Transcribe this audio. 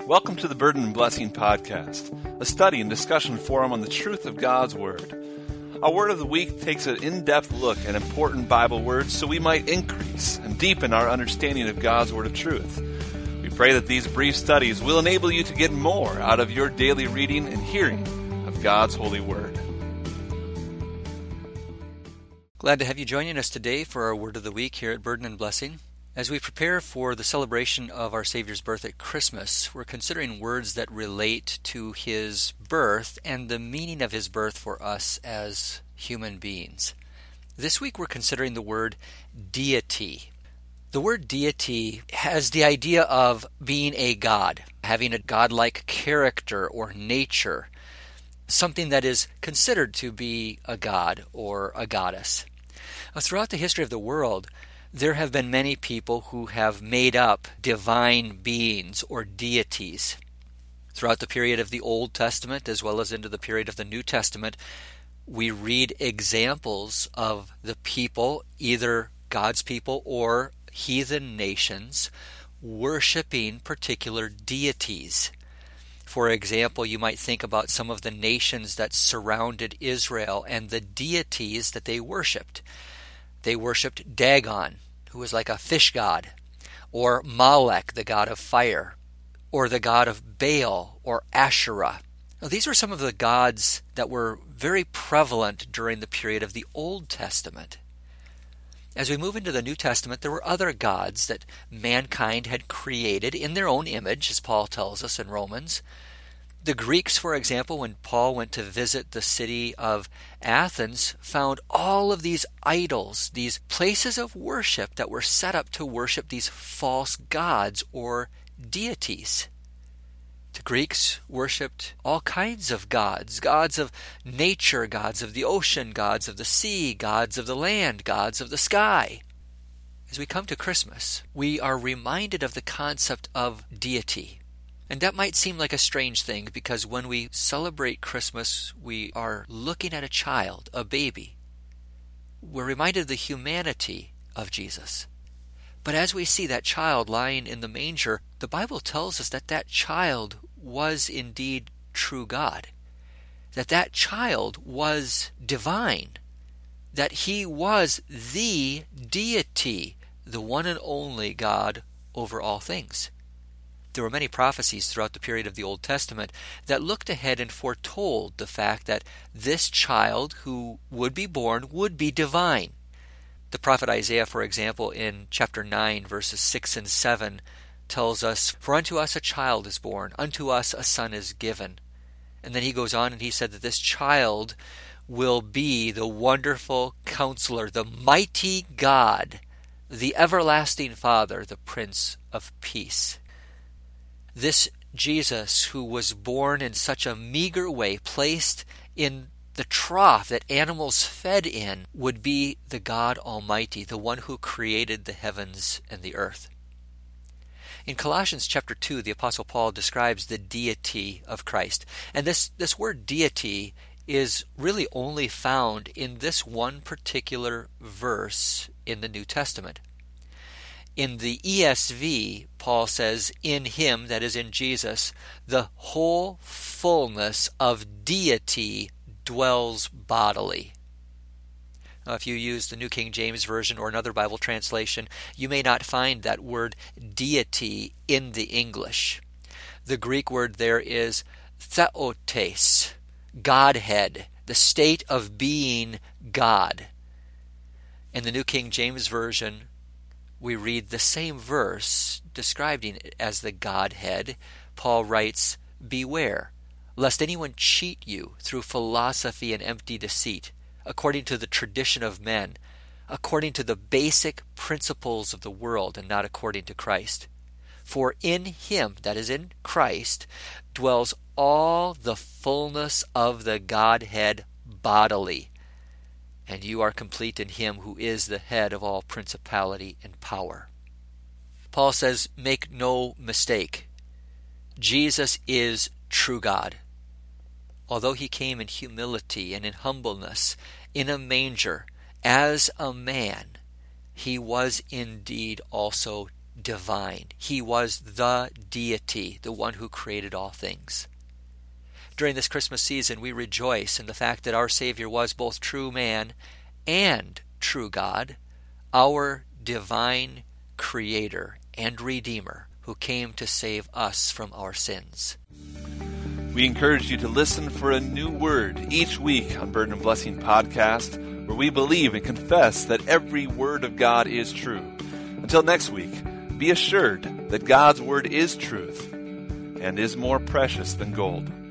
Welcome to the Burden and Blessing Podcast, a study and discussion forum on the truth of God's Word. Our Word of the Week takes an in-depth look at important Bible words so we might increase and deepen our understanding of God's Word of truth. We pray that these brief studies will enable you to get more out of your daily reading and hearing of God's holy Word. Glad to have you joining us today for our Word of the Week here at Burden and Blessing. As we prepare for the celebration of our Savior's birth at Christmas, we're considering words that relate to His birth and the meaning of His birth for us as human beings. This week we're considering the word deity. The word deity has the idea of being a god, having a godlike character or nature, something that is considered to be a god or a goddess. Now, throughout the history of the world, there have been many people who have made up divine beings or deities. Throughout the period of the Old Testament as well as into the period of the New Testament, we read examples of the people, either God's people or heathen nations, worshiping particular deities. For example, you might think about some of the nations that surrounded Israel and the deities that they worshipped. They worshipped Dagon, who was like a fish god, or Molech, the god of fire, or the god of Baal, or Asherah. Now, these were some of the gods that were very prevalent during the period of the Old Testament. As we move into the New Testament, there were other gods that mankind had created in their own image, as Paul tells us in Romans. The Greeks, for example, when Paul went to visit the city of Athens, found all of these idols, these places of worship that were set up to worship these false gods or deities. The Greeks worshipped all kinds of gods, gods of nature, gods of the ocean, gods of the sea, gods of the land, gods of the sky. As we come to Christmas, we are reminded of the concept of deity. And that might seem like a strange thing because when we celebrate Christmas, we are looking at a child, a baby. We're reminded of the humanity of Jesus. But as we see that child lying in the manger, the Bible tells us that that child was indeed true God. That child was divine. That he was the deity, the one and only God over all things. There were many prophecies throughout the period of the Old Testament that looked ahead and foretold the fact that this child who would be born would be divine. The prophet Isaiah, for example, in chapter 9, verses 6 and 7, tells us, "For unto us a child is born, unto us a son is given." And then he goes on and he said that this child will be the wonderful counselor, the mighty God, the everlasting Father, the Prince of Peace. This Jesus, who was born in such a meager way, placed in the trough that animals fed in, would be the God Almighty, the one who created the heavens and the earth. In Colossians chapter 2, the Apostle Paul describes the deity of Christ. And this word deity is really only found in this one particular verse in the New Testament. In the ESV, Paul says, "In him," that is in Jesus, "the whole fullness of deity dwells bodily." Now, if you use the New King James Version or another Bible translation, you may not find that word deity in the English. The Greek word there is theotes, Godhead, the state of being God. In the New King James Version, we read the same verse describing it as the Godhead. Paul writes, "Beware, lest anyone cheat you through philosophy and empty deceit, according to the tradition of men, according to the basic principles of the world, and not according to Christ. For in him," that is in Christ, "dwells all the fullness of the Godhead bodily. And you are complete in him who is the head of all principality and power." Paul says, make no mistake. Jesus is true God. Although he came in humility and in humbleness, in a manger, as a man, he was indeed also divine. He was the deity, the one who created all things. During this Christmas season, we rejoice in the fact that our Savior was both true man and true God, our divine Creator and Redeemer, who came to save us from our sins. We encourage you to listen for a new word each week on Burden and Blessing Podcast, where we believe and confess that every word of God is true. Until next week, be assured that God's word is truth and is more precious than gold.